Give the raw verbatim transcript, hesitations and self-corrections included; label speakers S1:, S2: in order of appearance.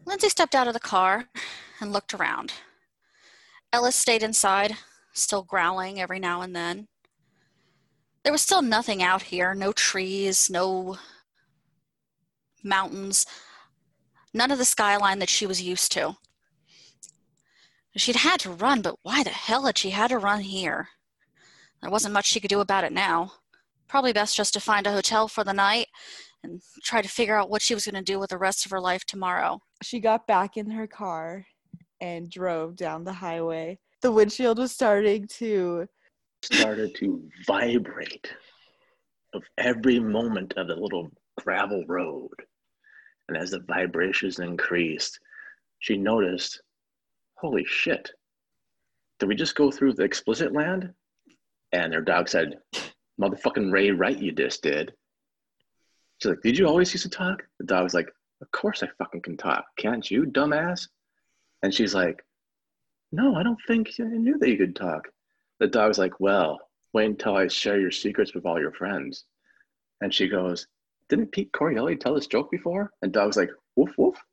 S1: Lindsay stepped out of the car and looked around. Ellis stayed inside, still growling every now and then. There was still nothing out here, no trees, no mountains, none of the skyline that she was used to. She'd had to run, but why the hell had she had to run here? There wasn't much she could do about it now. Probably best just to find a hotel for the night and try to figure out what she was going to do with the rest of her life tomorrow.
S2: She got back in her car and drove down the highway. The windshield was starting to
S3: started to vibrate of every moment of the little gravel road. And as the vibrations increased, she noticed, holy shit, did we just go through the explicit land? And their dog said, motherfucking Ray Wright, you just did. She's like, did you always used to talk? The dog was like, of course I fucking can talk. Can't you, dumbass? And she's like, no, I don't think I knew that you could talk. The dog's like, well, wait until I share your secrets with all your friends. And she goes, didn't Pete Corielli tell this joke before? And dog's like, woof, woof.